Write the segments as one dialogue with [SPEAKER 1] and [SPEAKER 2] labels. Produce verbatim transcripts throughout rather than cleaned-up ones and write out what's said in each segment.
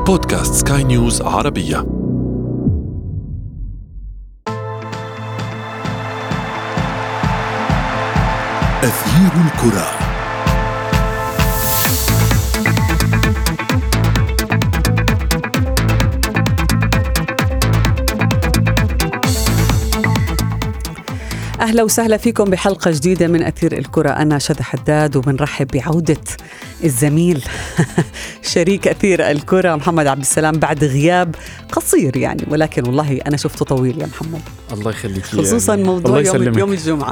[SPEAKER 1] بودكاست سكاي نيوز عربية. أثير الكرة.
[SPEAKER 2] أهلا وسهلا فيكم بحلقة جديدة من أثير الكرة. أنا شذى حداد وبنرحب بعودة الزميل شريك أثير الكرة محمد عبد السلام بعد غياب قصير يعني، ولكن والله أنا شفته طويل يا محمد.
[SPEAKER 3] الله يخليك،
[SPEAKER 2] خصوصا
[SPEAKER 3] يعني
[SPEAKER 2] موضوع يوم, يوم الجمعة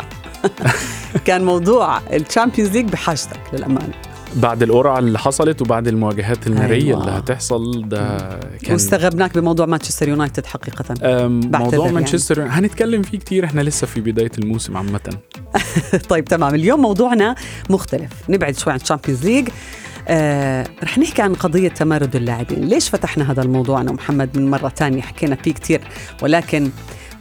[SPEAKER 2] كان موضوع الشامبيونز ليج بحاجتك للأمانة
[SPEAKER 3] بعد القرعة اللي حصلت وبعد المواجهات النارية أيوة. اللي هتحصل ده كان
[SPEAKER 2] واستغربناك بموضوع مانشستر يونايتد حقيقة.
[SPEAKER 3] موضوع مانشستر يعني هنتكلم فيه كتير، احنا لسه في بداية الموسم عامة.
[SPEAKER 2] طيب تمام، اليوم موضوعنا مختلف، نبعد شوي عن الشامبيونز ليج. آه، رح نحكي عن قضية تمرد اللاعبين. ليش فتحنا هذا الموضوع أنا ومحمد من مرة تانية حكينا فيه كتير، ولكن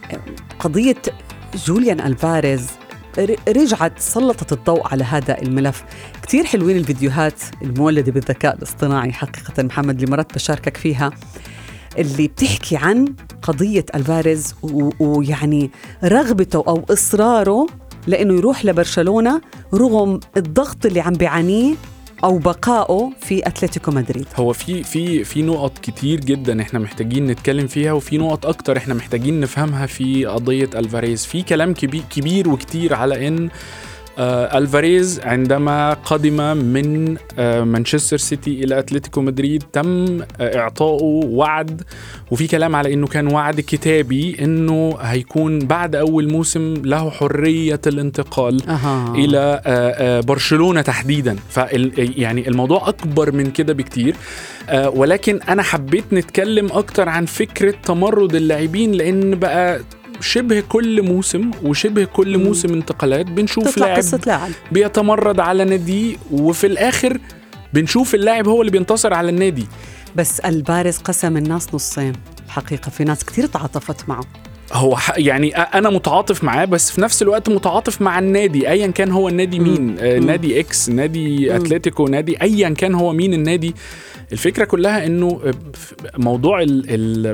[SPEAKER 2] قضية جوليان ألفاريز رجعت سلطت الضوء على هذا الملف. كتير حلوين الفيديوهات المولدة بالذكاء الاصطناعي حقيقة محمد اللي مرات بشاركك فيها، اللي بتحكي عن قضية ألفاريز ويعني رغبته أو إصراره لأنه يروح لبرشلونة رغم الضغط اللي عم بيعانيه أو بقائه في أتلتيكو مدريد.
[SPEAKER 3] هو في في في نقط كتير جدا احنا محتاجين نتكلم فيها، وفي نقط أكتر احنا محتاجين نفهمها في قضية ألفاريز. في كلام كبير كبير وكتير على إن آه ألفاريز عندما قدم من آه مانشستر سيتي إلى أتلتيكو مدريد تم آه إعطائه وعد، وفي كلام على إنه كان وعد كتابي إنه هيكون بعد أول موسم له حرية الانتقال أه. إلى آه آه برشلونة تحديدا. فيعني الموضوع أكبر من كده بكتير، آه ولكن أنا حبيت نتكلم أكتر عن فكرة تمرد اللاعبين، لأن بقى شبه كل موسم وشبه كل موسم انتقالات بنشوف لاعب بيتمرد على نادي، وفي الآخر بنشوف اللاعب هو اللي بينتصر على النادي.
[SPEAKER 2] بس ألفاريز قسم الناس نصين الحقيقة، في ناس كتير تعاطفت معه.
[SPEAKER 3] هو يعني أنا متعاطف معاه، بس في نفس الوقت متعاطف مع النادي أيا كان هو النادي مين، آه نادي إكس، نادي أتلتيكو، نادي أيا كان هو مين النادي. الفكرة كلها إنه موضوع ال ال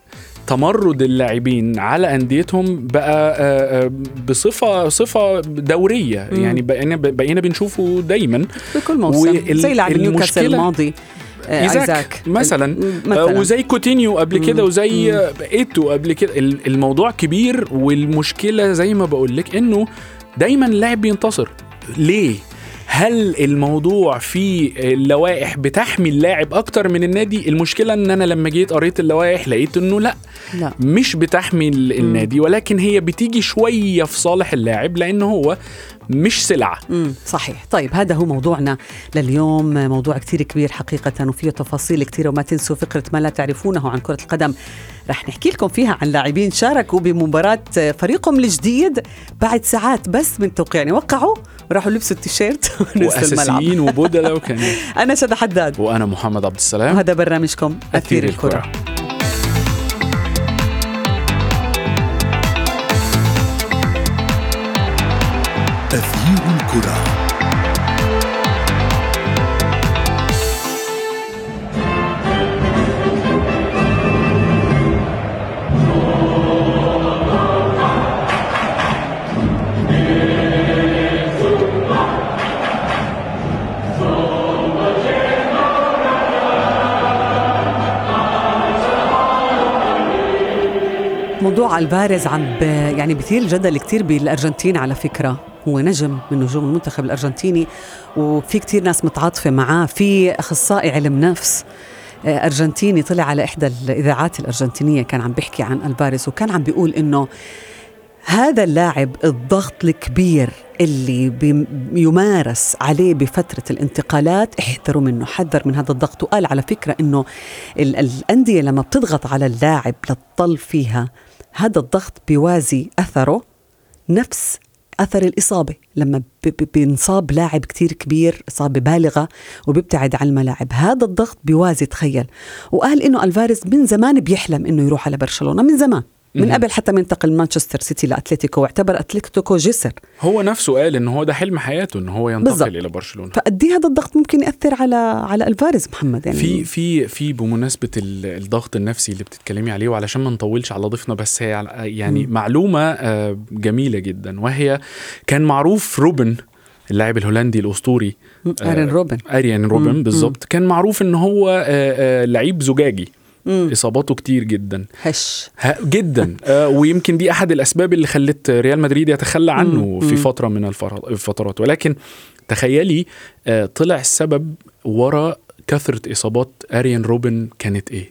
[SPEAKER 3] تمرد اللاعبين على أنديتهم بقى بصفة صفة دورية. مم. يعني بقينا بقينا بنشوفه دايما
[SPEAKER 2] بكل موسم، زي لاعب نيوكاسل الماضي
[SPEAKER 3] إيزاك مثلا، مثلا وزي كوتينيو قبل كده، وزي إيتو قبل كده. الموضوع كبير، والمشكلة زي ما بقولك إنه دايما اللاعب بينتصر. ليه؟ هل الموضوع في اللوائح بتحمي اللاعب أكتر من النادي؟ المشكلة أن أنا لما جيت قريت اللوائح لقيت أنه لا, لا. مش بتحمي النادي، ولكن هي بتيجي شوية في صالح اللاعب لأنه هو مش سلعة.
[SPEAKER 2] مم. صحيح. طيب هذا هو موضوعنا لليوم، موضوع كتير كبير حقيقة وفيه تفاصيل كتير، وما تنسوا فكرة ما لا تعرفونه عن كرة القدم. رح نحكي لكم فيها عن لاعبين شاركوا بمباراة فريقهم الجديد بعد ساعات بس من توقيع، يعني وقعوا وراحوا لبسوا التيشيرت
[SPEAKER 3] وأساسيين وبودلة وكان.
[SPEAKER 2] أنا شذى حداد
[SPEAKER 3] وأنا محمد عبد السلام،
[SPEAKER 2] وهذا برنامجكم أثير الكرة.
[SPEAKER 1] أثير الكرة.
[SPEAKER 2] موضوع ألفاريز عم يعني بثير الجدل كتير بالأرجنتين. على فكرة هو نجم من نجوم المنتخب الأرجنتيني، وفي كتير ناس متعاطفة معاه. في أخصائي علم نفس أرجنتيني طلع على إحدى الإذاعات الأرجنتينية كان عم بيحكي عن ألفاريز، وكان عم بيقول إنه هذا اللاعب الضغط الكبير اللي بيمارس عليه بفترة الانتقالات احذروا منه، حذر من هذا الضغط. وقال على فكرة إنه الأندية لما بتضغط على اللاعب لتضل فيها، هذا الضغط بيوازي أثره نفس أثر الإصابة. لما بينصاب لاعب كتير كبير إصابة بالغة وبيبتعد عن الملاعب، هذا الضغط بيوازي. تخيل. وقال إنه ألفاريز من زمان بيحلم إنه يروح على برشلونة، من زمان من قبل حتى من انتقل مانشستر سيتي لأتلتيكو، واعتبر أتلتيكو جسر.
[SPEAKER 3] هو نفسه قال إن هو ده حلم حياته إن هو ينتقل بالزبط. إلى برشلونة.
[SPEAKER 2] فقدي هذا الضغط ممكن يأثر على على الفاريز محمد؟ يعني
[SPEAKER 3] في في في بمناسبة الضغط النفسي اللي بتتكلمي عليه، وعلشان ما نطولش على ضيفنا، بس هي يعني م. معلومة جميلة جدا، وهي كان معروف روبن اللاعب الهولندي الأسطوري
[SPEAKER 2] أرين روبن
[SPEAKER 3] أرين روبن بالضبط، كان معروف إن هو لعيب زجاجي، مم. إصاباته كتير جدا
[SPEAKER 2] هش
[SPEAKER 3] جدا آه ويمكن دي أحد الأسباب اللي خلت ريال مدريد يتخلى عنه مم. في فترة من الفترات. ولكن تخيلي آه طلع السبب وراء كثرة إصابات أرين روبن كانت إيه؟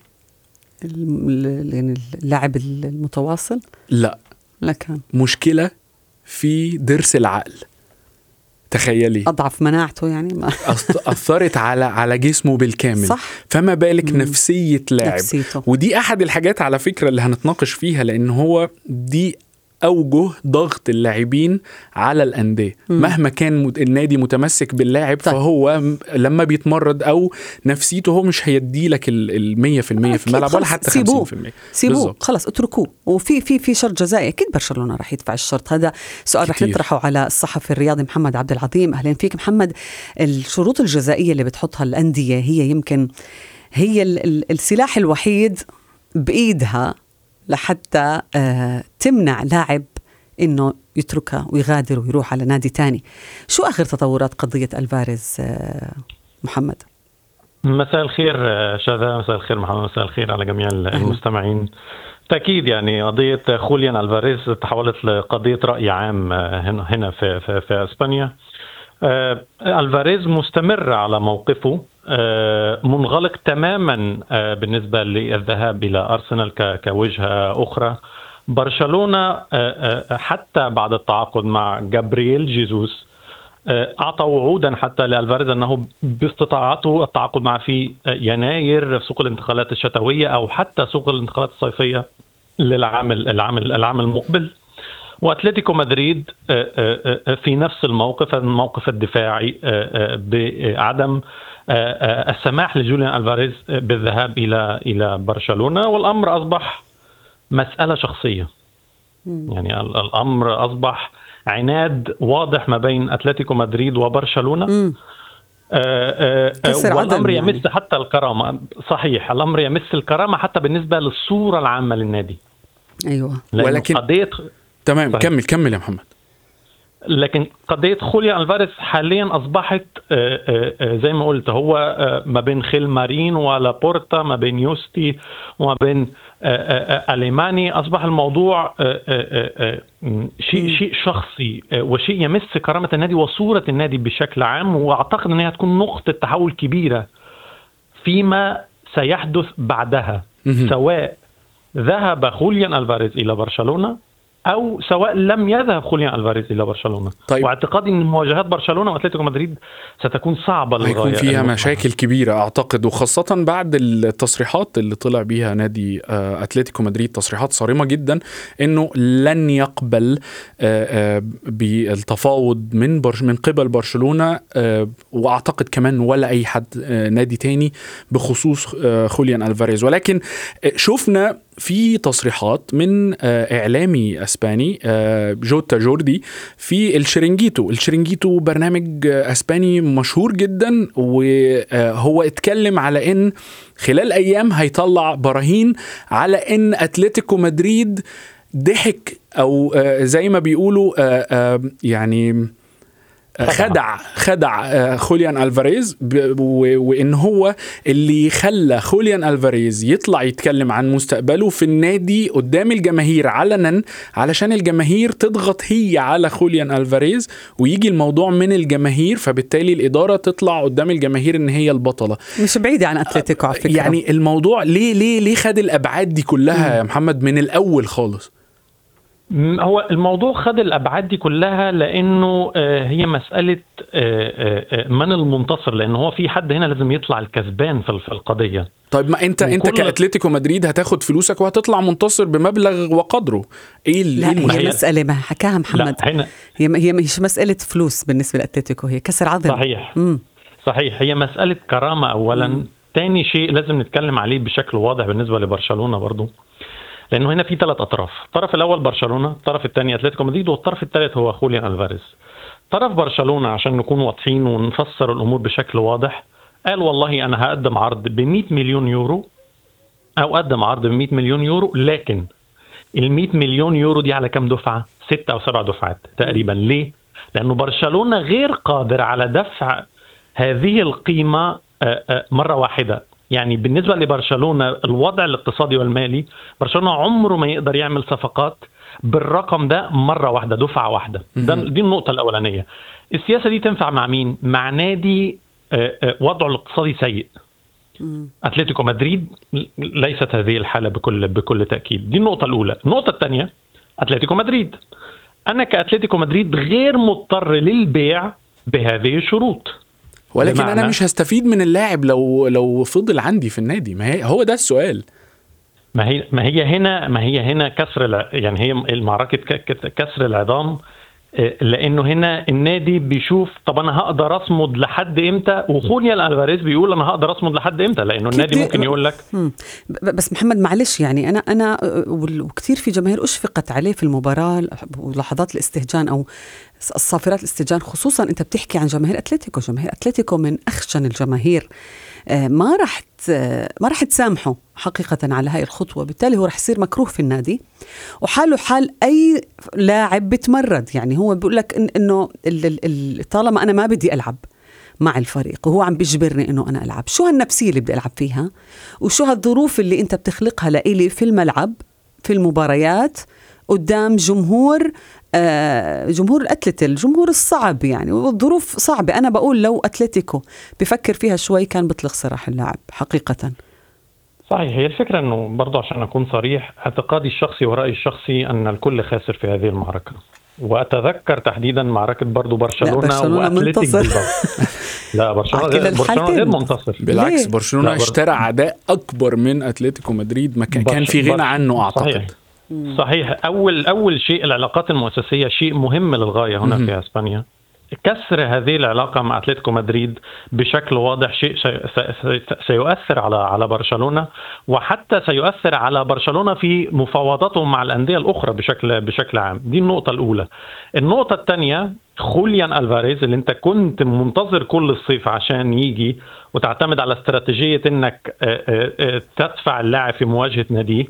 [SPEAKER 2] اللاعب المتواصل؟
[SPEAKER 3] لا
[SPEAKER 2] لكن
[SPEAKER 3] مشكلة في ضرس العقل. تخيلي
[SPEAKER 2] أضعف مناعته يعني ما.
[SPEAKER 3] أثرت على على جسمه بالكامل.
[SPEAKER 2] صح.
[SPEAKER 3] فما بالك مم. نفسية لاعب.
[SPEAKER 2] نفسيته.
[SPEAKER 3] ودي أحد الحاجات على فكرة اللي هنتناقش فيها، لأن هو دي أوجه ضغط اللاعبين على الأندية. مهما كان النادي متمسك باللاعب طيب. فهو لما بيتمرد أو نفسيته هو مش هيدي لك المية في المية في الملعب ولا حتى خمسين في المية.
[SPEAKER 2] سيبوه خلاص اتركوه. وفي في في شرط جزائي أكيد برشلونة راح يدفع الشرط هذا. سؤال راح نطرحه على الصحفي الرياضي محمد عبد العظيم. أهلا فيك محمد. الشروط الجزائية اللي بتحطها الأندية هي يمكن هي السلاح الوحيد بإيدها لحتى آه تمنع لاعب إنه يتركها ويغادر ويروح على نادي تاني. شو آخر تطورات قضية ألفاريز آه محمد؟
[SPEAKER 4] مساء الخير شذا، مساء الخير محمد، مساء الخير على جميع المستمعين. تأكيد يعني قضية خوليان ألفاريز تحولت لقضية رأي عام هنا هنا في في, في إسبانيا. آه ألفاريز مستمر على موقفه، آه منغلق تماما آه بالنسبة للذهاب إلى أرسنال كوجهة أخرى. برشلونة آه آه حتى بعد التعاقد مع جابرييل جيزوس آه أعطى وعودا حتى لألفاريز أنه باستطاعته التعاقد معه في يناير في سوق الانتقالات الشتوية أو حتى سوق الانتقالات الصيفية للعام العام العام المقبل. وأتلتيكو مدريد في نفس الموقف، الموقف الدفاعي بعدم السماح لجوليان ألفاريز بالذهاب إلى إلى برشلونة. والأمر أصبح مسألة شخصية، يعني الأمر أصبح عناد واضح ما بين أتلتيكو مدريد وبرشلونة. والأمر يمس يعني. حتى الكرامة. صحيح، الأمر يمس الكرامة حتى بالنسبة للصورة العامة للنادي.
[SPEAKER 2] أيوة.
[SPEAKER 3] ولكن
[SPEAKER 4] قضية
[SPEAKER 3] تمام صحيح. كمل كمل يا محمد.
[SPEAKER 4] لكن قضية خوليان ألفاريز حاليا أصبحت زي ما قلت هو ما بين خيل مارين ولابورتا، ما بين يوستي وما بين أليماني. أصبح الموضوع شيء شيء شخصي وشيء يمس كرامة النادي وصورة النادي بشكل عام. وأعتقد أنها تكون نقطة تحول كبيرة فيما سيحدث بعدها، سواء ذهب خوليان ألفاريز إلى برشلونة أو سواء لم يذهب خوليان ألفاريز إلى برشلونة.
[SPEAKER 3] طيب.
[SPEAKER 4] واعتقادي أن مواجهات برشلونة وأتلتيكو مدريد ستكون صعبة للغاية،
[SPEAKER 3] هيكون فيها مشاكل كبيرة أعتقد، وخاصة بعد التصريحات اللي طلع بيها نادي أتلتيكو مدريد، تصريحات صارمة جدا أنه لن يقبل بالتفاوض من من قبل برشلونة، وأعتقد كمان ولا أي حد نادي تاني بخصوص خوليان ألفاريز. ولكن شفنا في تصريحات من إعلامي أسباني جوتا جوردي في الشرينجيتو. الشرينجيتو برنامج أسباني مشهور جدا، وهو اتكلم على إن خلال أيام هيطلع براهين على إن أتلتيكو مدريد ضحك أو زي ما بيقولوا يعني خدع خدع خوليان ألفاريز، وإن هو اللي خلى خوليان ألفاريز يطلع يتكلم عن مستقبله في النادي قدام الجماهير علنا، علشان الجماهير تضغط هي على خوليان ألفاريز ويجي الموضوع من الجماهير، فبالتالي الإدارة تطلع قدام الجماهير إن هي البطلة.
[SPEAKER 2] مش بعيدة عن أتلتيكو على فكرة.
[SPEAKER 3] يعني الموضوع ليه ليه ليه خد الأبعاد دي كلها يا محمد من الأول خالص؟
[SPEAKER 4] هو الموضوع خد الأبعاد دي كلها لأنه هي مسألة من المنتصر، لأنه هو في حد هنا لازم يطلع الكسبان في القضية.
[SPEAKER 3] طيب ما أنت أنت كأتلتيكو مدريد هتاخد فلوسك وهتطلع منتصر بمبلغ وقدره. إيه
[SPEAKER 2] لا
[SPEAKER 3] إيه
[SPEAKER 2] هي مسألة ما حكاها محمد، هي هي مش مسألة فلوس بالنسبة لأتلتيكو، هي كسر عظم.
[SPEAKER 4] صحيح. مم. صحيح، هي مسألة كرامة أولا. مم. تاني شيء لازم نتكلم عليه بشكل واضح بالنسبة لبرشلونة برضو، لانه هنا في ثلاث اطراف، الطرف الاول برشلونه، الطرف الثاني اتلتيكو مدريد، والطرف الثالث هو خوليان الفاريز. طرف برشلونه عشان نكون واضحين ونفسر الامور بشكل واضح، قال والله انا هقدم عرض ب مئة مليون يورو، او اقدم عرض ب مئة مليون يورو، لكن ال مئة مليون يورو دي على كم دفعه؟ ستة او سبع دفعات تقريبا. ليه؟ لانه برشلونه غير قادر على دفع هذه القيمه مره واحده. يعني بالنسبه لبرشلونه الوضع الاقتصادي والمالي، برشلونه عمره ما يقدر يعمل صفقات بالرقم ده مره واحده، دفعه واحده. ده دي النقطه الاولانيه. السياسه دي تنفع مع مين؟ مع نادي وضعه الاقتصادي سيء. اتلتيكو مدريد ليست هذه الحاله بكل بكل تاكيد. دي النقطه الاولى. النقطه الثانيه، اتلتيكو مدريد، انا كاتلتيكو مدريد غير مضطر للبيع بهذه الشروط،
[SPEAKER 3] ولكن انا مش هستفيد من اللاعب لو لو فضل عندي في النادي. ما هي هو ده السؤال.
[SPEAKER 4] ما هي ما هي هنا ما هي هنا كسر الع... يعني هي المعركه كسر العظام، لانه هنا النادي بيشوف طب انا هقدر اصمد لحد امتى، وخوليان الفاريز بيقول انا هقدر اصمد لحد امتى، لانه النادي ممكن يقول لك.
[SPEAKER 2] بس محمد معلش، يعني انا انا وكثير في جماهير اشفقت عليه في المباراه ولحظات الاستهجان او الصافرات الاستهجان، خصوصا انت بتحكي عن جماهير اتلتيكو. جماهير اتلتيكو من اخشن الجماهير، ما راح ما راح تسامحه حقيقة على هاي الخطوة، بالتالي هو راح يصير مكروه في النادي وحاله حال أي لاعب بتمرد. يعني هو بيقول لك إن إنه طالما أنا ما بدي ألعب مع الفريق وهو عم بيجبرني إنه أنا ألعب، شو هالنفسية اللي بدي ألعب فيها وشو هالظروف اللي أنت بتخلقها لإلي في الملعب في المباريات قدام جمهور آه جمهور الأتلتي، الجمهور الصعب يعني، والظروف صعبة. أنا بقول لو أتلتيكو بفكر فيها شوي كان بطلق سراح اللاعب حقيقة.
[SPEAKER 4] صحيح. هي الفكرة أنه برضو عشان أكون صريح، اعتقادي الشخصي ورأيي الشخصي أن الكل خاسر في هذه المعركة. وأتذكر تحديدا معركة برضو برشلونة وأتلتيك بالباو. لا برشلونة برشلونة غير منتصر،
[SPEAKER 3] بالعكس برشلونة اشترى عداء أكبر من أتلتيكو مدريد ما كان في غنى عنه أعتقد.
[SPEAKER 4] صحيح. صحيح. أول أول شيء العلاقات المؤسسية شيء مهم للغاية هنا في إسبانيا. كسر هذه العلاقة مع أتلتيكو مدريد بشكل واضح شيء سيؤثر على على برشلونة، وحتى سيؤثر على برشلونة في مفاوضاتهم مع الأندية الأخرى بشكل بشكل عام. دي النقطة الأولى. النقطة الثانية، خوليان الفاريز اللي أنت كنت منتظر كل الصيف عشان يجي وتعتمد على استراتيجية أنك تدفع اللاعب في مواجهة ناديه،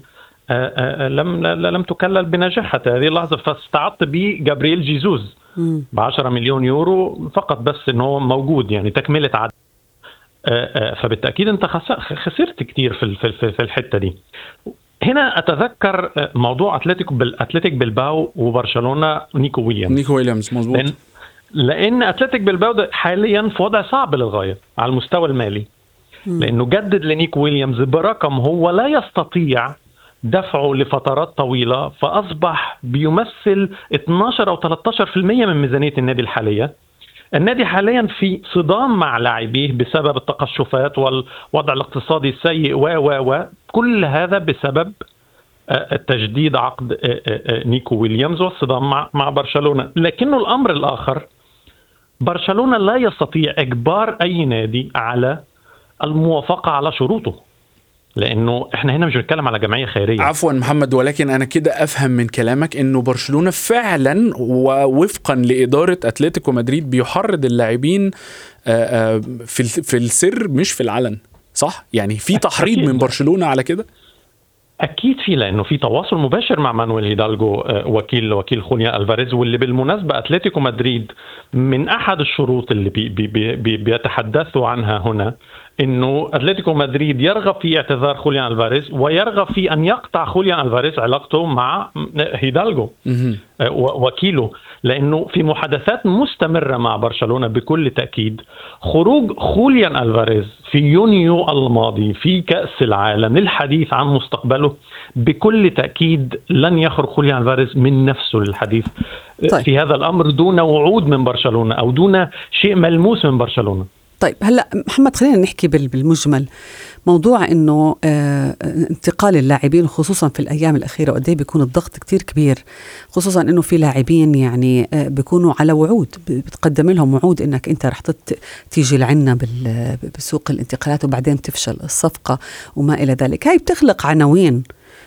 [SPEAKER 4] لم لم تكلل بنجاح حتى هذه اللحظة. فاستعدت به جابرييل جيزوس بعشرة مليون يورو فقط، بس انه موجود يعني تكملة عدد. فبالتأكيد انت خسرت كتير في في في الحتة دي. هنا اتذكر موضوع اتلتيكو بالاتلتيك بلباو وبرشلونة نيكو ويليامز.
[SPEAKER 3] نيكو ويليامز مظبوط.
[SPEAKER 4] لأن, لان اتلتيك بلباو حاليا في وضع صعب للغاية على المستوى المالي، لانه جدد لنيكو ويليامز برقم هو لا يستطيع دفعه لفترات طويلة، فأصبح بيمثل اثناشر أو ثلاثة عشر بالمئة من ميزانية النادي الحالية. النادي حاليا في صدام مع لاعبيه بسبب التقشفات والوضع الاقتصادي السيء و و و كل هذا بسبب تجديد عقد نيكو ويليامز والصدام مع مع برشلونة. لكنه الأمر الآخر، برشلونة لا يستطيع إجبار أي نادي على الموافقة على شروطه، لانه احنا هنا مش بنتكلم على جمعيه خيريه.
[SPEAKER 3] عفوا محمد، ولكن انا كده افهم من كلامك انه برشلونه فعلا ووفقا لاداره اتلتيكو مدريد بيحرض اللاعبين في في السر مش في العلن، صح؟ يعني في تحريض من برشلونه على كده.
[SPEAKER 4] اكيد في، لانه في تواصل مباشر مع مانويل هيدالغو وكيل وكيل خوليان الفاريز، واللي بالمناسبه اتلتيكو مدريد من احد الشروط اللي بي بي بي بيتحدثوا عنها هنا انه اتلتيكو مدريد يرغب في اعتذار خوليان الفاريز ويرغب في ان يقطع خوليان الفاريز علاقته مع هيدالغو وكيله، لانه في محادثات مستمره مع برشلونه بكل تاكيد. خروج خوليان الفاريز في يونيو الماضي في كأس العالم للحديث عن مستقبله بكل تاكيد لن يخرج خوليان الفاريز من نفسه للحديث طيب. في هذا الامر دون وعود من برشلونه او دون شيء ملموس من برشلونه.
[SPEAKER 2] طيب هلا محمد، خلينا نحكي بالمجمل موضوع انه اه انتقال اللاعبين خصوصا في الايام الاخيره، وقد ايه بيكون الضغط كتير كبير، خصوصا انه في لاعبين يعني اه بيكونوا على وعود، بتقدم لهم وعود انك انت رح تيجي لعنا بسوق الانتقالات وبعدين تفشل الصفقه وما الى ذلك. هاي بتخلق عناوين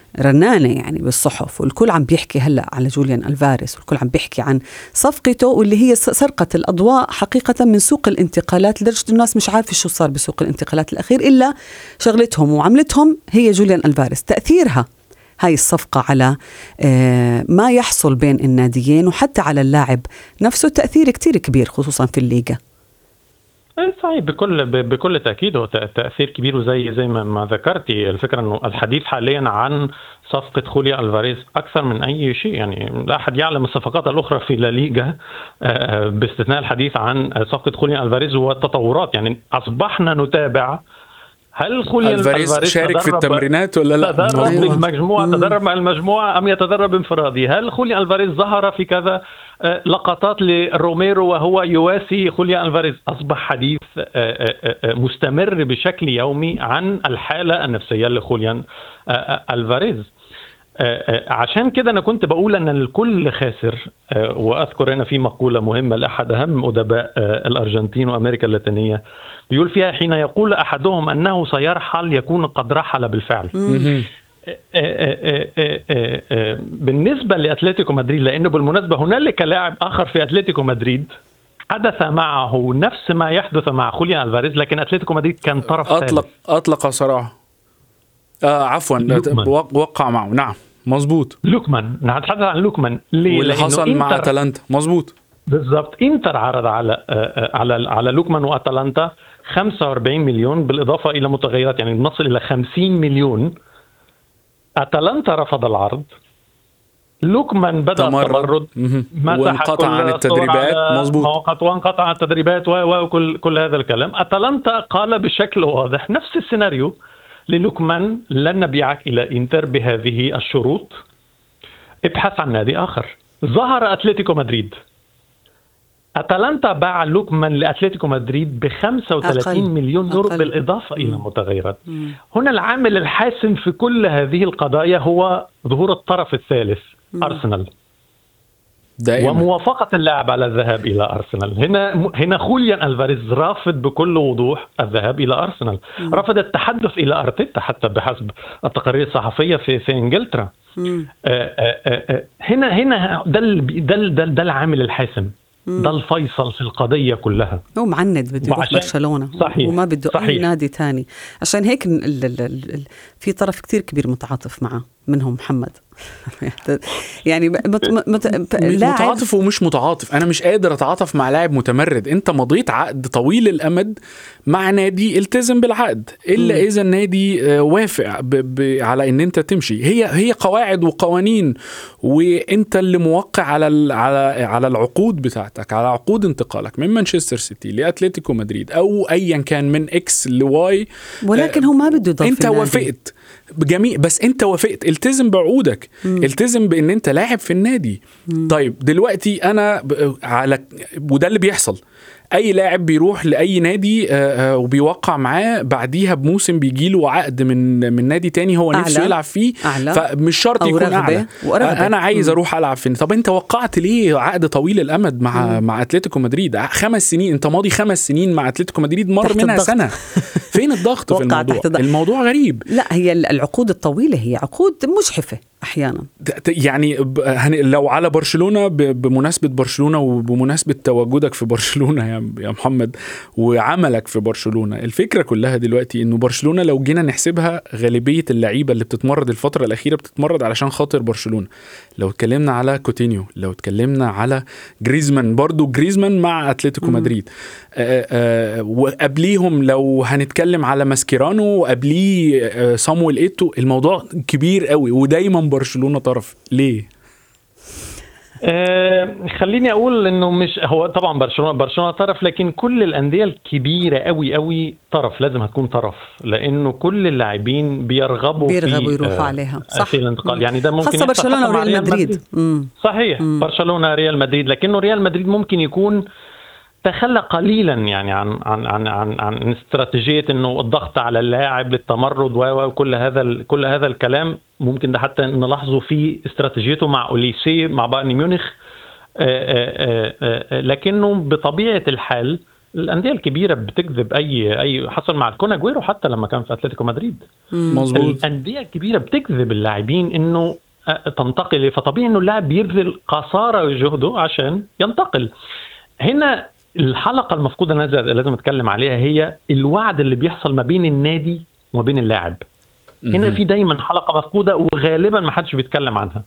[SPEAKER 2] رنانة يعني بالصحف، والكل عم بيحكي هلأ على جوليان ألفاريز، والكل عم بيحكي عن صفقته واللي هي سرقة الأضواء حقيقة من سوق الانتقالات، لدرجة الناس مش عارفة شو صار بسوق الانتقالات الأخير إلا شغلتهم وعملتهم هي جوليان ألفاريز. تأثيرها هاي الصفقة على ما يحصل بين الناديين وحتى على اللاعب نفسه تأثير كتير كبير خصوصا في الليغا.
[SPEAKER 4] صحيح، بكل بكل تأكيد هو تأثير كبير، وزي زي ما, ما ذكرتي الفكرة أنه الحديث حاليا عن صفقة خوليان ألفاريز أكثر من أي شيء. يعني لا أحد يعلم الصفقات الأخرى في لا ليغا باستثناء الحديث عن صفقة خوليان ألفاريز والتطورات. يعني أصبحنا نتابع هل خوليان
[SPEAKER 3] ألفاريز شارك في التمرينات ولا لا،
[SPEAKER 4] تدرب المجموعة تدرب مع المجموعة أم يتدرب انفرادي، هل خوليان ألفاريز ظهر في كذا لقطات لروميرو وهو يواسي خوليان ألفاريز. أصبح حديث مستمر بشكل يومي عن الحالة النفسية لخوليان ألفاريز. عشان كده أنا كنت بقول أن الكل خاسر. وأذكر هنا في مقولة مهمة لأحد أهم أدباء الأرجنتين وأمريكا اللاتينية بيقول فيها: حين يقول أحدهم أنه سيرحل يكون قد رحل بالفعل. بالنسبة لأتلتيكو مدريد، لأنه بالمناسبة هنالك لاعب آخر في أتلتيكو مدريد حدث معه نفس ما يحدث مع خوليان ألفاريز، لكن أتلتيكو مدريد كان طرف
[SPEAKER 3] أطلق
[SPEAKER 4] ثالث.
[SPEAKER 3] أطلق صراحة آه عفوا وقع معه. نعم مظبوط،
[SPEAKER 4] لوكمان. نتحدث عن لوكمان ليه؟
[SPEAKER 3] واللي حصل مع أتلانتا. مظبوط
[SPEAKER 4] بالضبط. انتر عرض على على على لوكمان وأتلانتا خمسة وأربعين مليون بالإضافة إلى متغيرات، يعني نصل إلى خمسين مليون. أتلانتا رفض العرض، لوكمان بدأ التمرد،
[SPEAKER 3] وانقطع عن التدريبات. مظبوط،
[SPEAKER 4] وانقطع عن التدريبات وكل كل هذا الكلام. أتلانتا قال بشكل واضح نفس السيناريو للوكمان: لن نبيعك إلى إنتر بهذه الشروط، ابحث عن نادي آخر. ظهر أتلتيكو مدريد، أتلانتا باع لوكمان لأتلتيكو مدريد بخمسة وثلاثين مليون يورو بالإضافة إلى متغيرات. مم. هنا العامل الحاسم في كل هذه القضايا هو ظهور الطرف الثالث، مم. أرسنال دائما. وموافقة اللاعب على الذهاب إلى أرسنال. هنا هنا خوليان ألفاريز رافض بكل وضوح الذهاب إلى أرسنال، مم. رفض التحدث إلى أرتيتا حتى بحسب التقارير الصحفية في في إنجلترا. آآ آآ هنا هنا ده ده ده العامل الحاسم، ده الفيصل في القضية كلها.
[SPEAKER 2] هو معند بده يروح برشلونة، صحيح. وما بده صحيح. أي نادي تاني. عشان هيك ال ال ال في طرف كتير كبير متعاطف معه، منهم محمد. يعني مت مت
[SPEAKER 3] متعاطف ومش متعاطف. أنا مش قادر أتعاطف مع لاعب متمرد. أنت مضيت عقد طويل الأمد مع نادي، التزم بالعقد إلا م. إذا النادي وافق ب ب على إن أنت تمشي. هي هي قواعد وقوانين، وأنت اللي موقع على على على العقود بتاعتك، على عقود انتقالك من مانشستر سيتي لأتلتيكو مدريد أو أيا كان من إكس لواي.
[SPEAKER 2] ولكن هو ما بده يضاف.
[SPEAKER 3] أنت وافقت بجميع، بس أنت وافقت، التزم بعقودك، مم. التزم بأن أنت لاعب في النادي. مم. طيب دلوقتي أنا على وده اللي بيحصل. أي لاعب بيروح لأي نادي وبيوقع معاه، بعديها بموسم بيجيله عقد من من نادي تاني هو نفسه يلعب فيه، أعلى. فمش شرط يكون أعلى. أنا عايز أروح ألعب فين. طب أنت وقعت ليه عقد طويل الأمد مع مم. مع أتلتيكو مدريد خمس سنين؟ أنت ماضي خمس سنين مع أتلتيكو مدريد، مر منها الضغط. سنة. فين الضغط في الموضوع؟ الموضوع غريب.
[SPEAKER 2] لا، هي العقود الطويلة هي عقود مجحفة أحيانا.
[SPEAKER 3] يعني لو على برشلونة، بمناسبة برشلونة وبمناسبة تواجدك في برشلونة يا يا محمد وعملك في برشلونة، الفكرة كلها دلوقتي إنه برشلونة لو جينا نحسبها، غالبية اللعيبة اللي بتتمرد الفترة الأخيرة بتتمرد علشان خاطر برشلونة. لو اتكلمنا على كوتينيو، لو اتكلمنا على جريزمان، برضو جريزمان مع أتلتيكو مدريد، آآ آآ وقبليهم لو هنتكلم على ماسكيرانو، وقبليه صامويل إيتو. الموضوع كبير قوي، ودايما برشلونة طرف. ليه؟
[SPEAKER 4] آه خليني اقول انه مش هو طبعا برشلونه برشلونه طرف، لكن كل الانديه الكبيره قوي قوي طرف، لازم هتكون طرف، لانه كل اللاعبين بيرغبوا
[SPEAKER 2] بيرغبوا يروحوا آه عليها، صح،
[SPEAKER 4] في الانتقال. يعني ده ممكن
[SPEAKER 2] خاصه برشلونه وريال مدريد. مدريد.
[SPEAKER 4] صحيح. مم. برشلونه ريال مدريد، لكنه ريال مدريد ممكن يكون تخلى قليلا يعني عن عن عن عن, عن استراتيجيه انه الضغط على اللاعب للتمرد وكل هذا كل هذا الكلام. ممكن ده حتى نلاحظه في استراتيجيته مع أوليسي مع بايرن ميونخ. آآ آآ آآ لكنه بطبيعه الحال الانديه الكبيره بتكذب. اي اي حصل مع الكون اجويرو حتى لما كان في اتلتيكو مدريد.
[SPEAKER 3] مظبوط.
[SPEAKER 4] الانديه الكبيره بتكذب اللاعبين انه تنتقل، فطبيعي انه اللاعب بيبذل قصارى جهده عشان ينتقل. هنا الحلقه المفقوده لازم اتكلم عليها هي الوعد اللي بيحصل ما بين النادي وما بين اللاعب. هنا في دايما حلقه مفقوده وغالبا ما حدش بيتكلم عنها.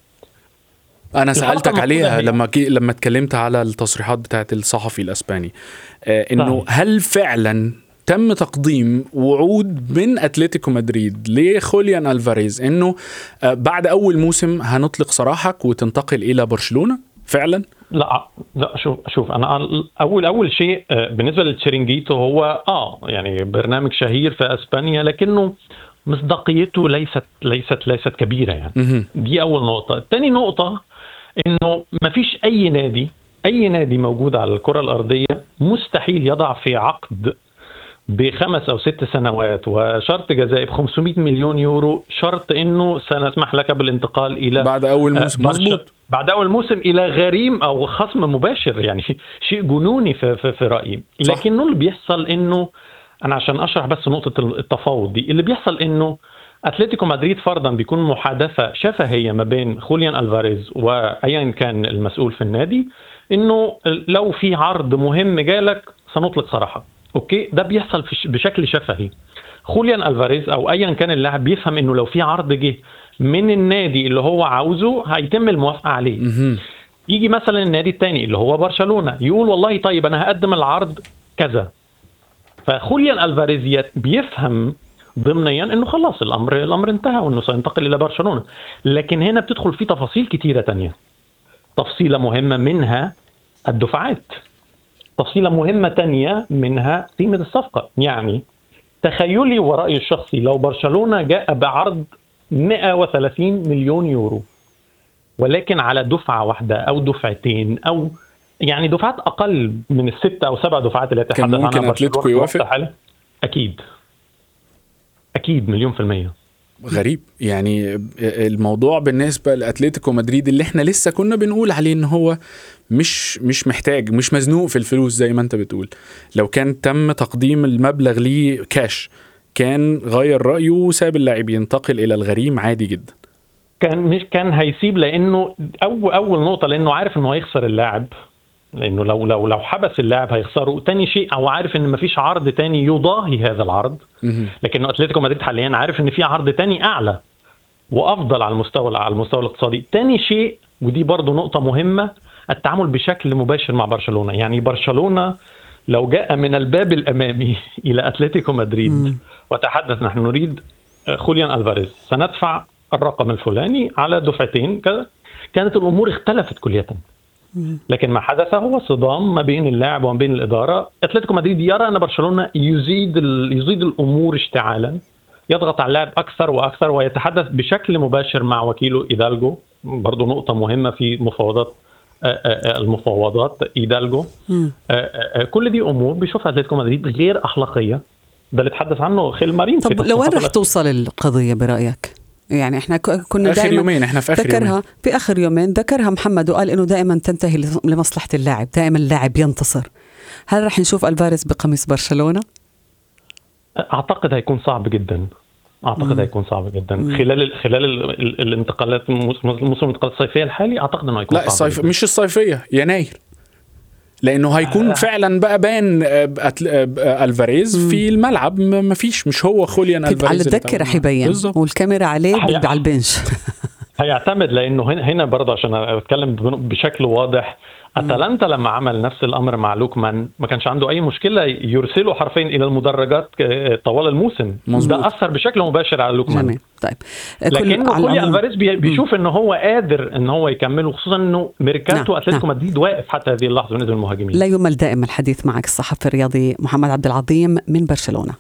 [SPEAKER 3] انا سالتك عليها لما كي لما اتكلمت على التصريحات بتاعت الصحفي الاسباني، آه انه هل فعلا تم تقديم وعود من اتلتيكو مدريد لخوليان ألفاريز انه آه بعد اول موسم هنطلق سراحك وتنتقل الى برشلونة فعلا؟
[SPEAKER 4] لا لا شوف شوف انا اول اول شيء بالنسبه للتشيرينجيتو هو اه يعني برنامج شهير في اسبانيا، لكنه مصداقيته ليست ليست ليست كبيره يعني. دي اول نقطه. ثاني نقطه انه ما فيش اي نادي اي نادي موجود على الكره الارضيه مستحيل يضع في عقد بخمس او ست سنوات وشرط جزائي بخمسمائة مليون يورو شرط انه سنسمح لك بالانتقال الى
[SPEAKER 3] بعد اول موسم. مظبوط.
[SPEAKER 4] بعد اول موسم الى غريم او خصم مباشر، يعني شيء جنوني في في, في رايي. لكنه اللي بيحصل انه انا عشان اشرح بس نقطه التفاوض دي، اللي بيحصل انه اتلتيكو مدريد فرضا بيكون محادثه شفهيه ما بين خوليان ألفاريز وايا كان المسؤول في النادي، انه لو في عرض مهم جالك سنطلق سراحك. اوكي، ده بيحصل بشكل شفهي. خوليان ألفاريز او ايا كان اللاعب بيفهم انه لو في عرض جه من النادي اللي هو عاوزه هيتم الموافقه عليه. يجي مثلا النادي الثاني اللي هو برشلونه يقول والله طيب انا هقدم العرض كذا، فخوليان ألفاريز بيفهم ضمنيا انه خلاص الامر الامر انتهى وانه سينتقل الى برشلونه. لكن هنا بتدخل في تفاصيل كتيره تانية. تفصيله مهمه منها الدفعات، تفصيله مهمه تانية منها قيمه الصفقه. يعني تخيلي ورأيي الشخصي لو برشلونه جاء بعرض مئة وثلاثين مليون يورو ولكن على دفعه واحده او دفعتين او يعني دفعات اقل من الست او سبع دفعات اللي
[SPEAKER 3] كان ممكن اتلتيكو يوافق.
[SPEAKER 4] اكيد اكيد مليون في المية.
[SPEAKER 3] غريب يعني الموضوع بالنسبة لأتلتيكو مدريد اللي احنا لسه كنا بنقول عليه ان هو مش مش محتاج مش مزنوق في الفلوس زي ما انت بتقول. لو كان تم تقديم المبلغ ليه كاش كان غير رأيه وساب اللاعب ينتقل الى الغريم عادي جدا.
[SPEAKER 4] كان مش كان هيسيب لانه اول اول نقطة لانه عارف انه هيخسر اللاعب، لانه لو لو لو حبس اللاعب هيخسره. تاني شيء او عارف ان مفيش عرض تاني يضاهي هذا العرض، لكن اتلتيكو مدريد حاليا عارف ان في عرض تاني اعلى وافضل على المستوى على المستوى الاقتصادي. تاني شيء ودي برضو نقطة مهمة، التعامل بشكل مباشر مع برشلونة. يعني برشلونة لو جاء من الباب الامامي الى اتلتيكو مدريد وتحدث نحن نريد خوليان ألفاريز سندفع الرقم الفلاني على دفعتين كذا، كانت الامور اختلفت كليا. لكن ما حدث هو صدام ما بين اللاعب وما بين الإدارة. أتلتيكو مدريد يرى أن برشلونة يزيد يزيد الأمور اشتعالا، يضغط على اللاعب أكثر وأكثر ويتحدث بشكل مباشر مع وكيله إيدالجو. برضو نقطة مهمة في مفاوضات المفاوضات إيدالجو. كل دي أمور بيشوفها أتلتيكو مدريد غير أخلاقية، ده اللي تحدث عنه خيل مارين.
[SPEAKER 2] طب لو وين رح توصل القضية برأيك؟ يعني احنا كنا
[SPEAKER 3] آخر يومين احنا في آخر
[SPEAKER 2] ذكرها
[SPEAKER 3] يومين.
[SPEAKER 2] في آخر يومين ذكرها محمد وقال إنه دائما تنتهي لمصلحة اللاعب، دائما اللاعب ينتصر. هل رح نشوف ألفاريز بقميص برشلونة؟
[SPEAKER 4] أعتقد هيكون صعب جدا. أعتقد مم. هيكون صعب جدا مم. خلال ال خلال ال الانتقالات موسم الانتقالات الصيفية الحالي. أعتقد إنه هيكون
[SPEAKER 3] لا
[SPEAKER 4] صعب
[SPEAKER 3] الصيف مش الصيفية، يناير، لأنه هيكون آه. فعلا بقى بان ألفاريز في الملعب. ما فيش مش هو خوليان ألفاريز
[SPEAKER 2] على الدكة رح يبين والكاميرا عليه على البنش.
[SPEAKER 4] هيعتمد لأنه هنا هنا برضه عشان أتكلم بشكل واضح. أتلانتا لما عمل نفس الأمر مع لوكمان ما كانش عنده أي مشكلة يرسله حرفيا إلى المدرجات طوال الموسم. مزبوط. ده أثر بشكل مباشر على لوكمان.
[SPEAKER 2] جميل. طيب
[SPEAKER 4] لكن خوليان ألفاريز بيشوف إنه هو قادر إنه هو يكمله، خصوصا إنه ميركاتو نعم. أتلتيكو مدريد واقف حتى هذه اللحظة بالنسبة للمهاجمين.
[SPEAKER 2] لا يمل دائما الحديث معك الصحفي الرياضي محمد عبد العظيم من برشلونة.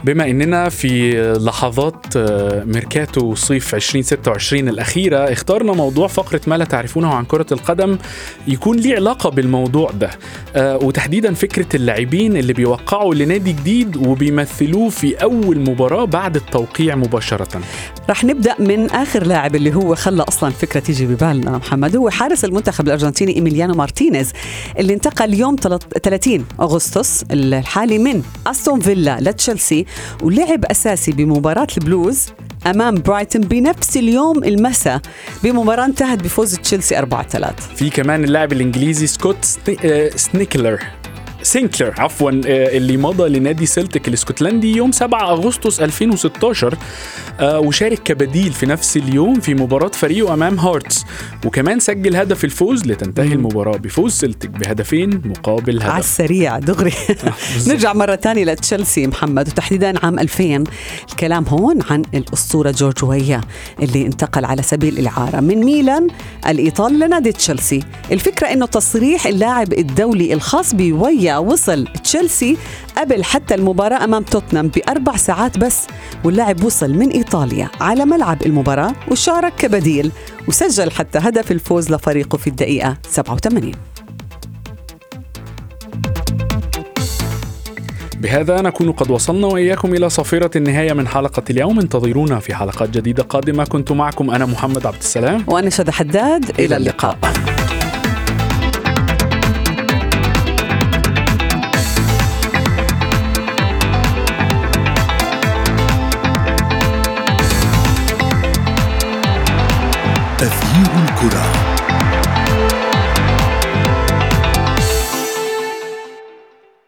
[SPEAKER 3] بما اننا في لحظات ميركاتو صيف عشرين ستة وعشرين الاخيره، اخترنا موضوع فقره ما لا تعرفونه عن كره القدم يكون ليه علاقه بالموضوع ده، وتحديدا فكره اللاعبين اللي بيوقعوا لنادي جديد وبيمثلوه في اول مباراه بعد التوقيع مباشره.
[SPEAKER 2] رح نبدا من اخر لاعب اللي هو خلى اصلا فكره تيجي ببالنا محمد، هو حارس المنتخب الارجنتيني إيميليانو مارتينيز اللي انتقل يوم ثلاثين أغسطس الحالي من أستون فيلا لتشيلسي، ولعب أساسي بمباراة البلوز أمام برايتون بنفس اليوم المساء بمباراة انتهت بفوز تشيلسي أربعة ثلاثة.
[SPEAKER 3] في كمان اللاعب الإنجليزي سكوت سنيكلر سينكلر عفوا اللي مضى لنادي سيلتيك الاسكتلندي يوم سبعة أغسطس ألفين وستة عشر، وشارك كبديل في نفس اليوم في مباراة فريقه أمام هارتس، وكمان سجل هدف الفوز لتنتهي المباراة بفوز سيلتيك بهدفين مقابل هدف.
[SPEAKER 2] على السريع دغري. نرجع مرة تانية لتشيلسي محمد، وتحديدا عام ألفين. الكلام هون عن الأسطورة جورج ويا اللي انتقل على سبيل الإعارة من ميلان الإيطالي لنادي تشيلسي. الفكرة إنه تصريح اللاعب الدولي الخاص بويا وصل تشيلسي قبل حتى المباراة أمام توتنهام بأربع ساعات بس، واللاعب وصل من إيطاليا على ملعب المباراة وشارك كبديل وسجل حتى هدف الفوز لفريقه في الدقيقة سبعة وثمانين.
[SPEAKER 3] بهذا نكون قد وصلنا وإياكم إلى صافرة النهاية من حلقة اليوم. انتظرونا في حلقات جديدة قادمة. كنت معكم أنا محمد عبد السلام
[SPEAKER 2] وأنا شذى حداد. إلى, إلى اللقاء, اللقاء.
[SPEAKER 1] تغيير الكرة.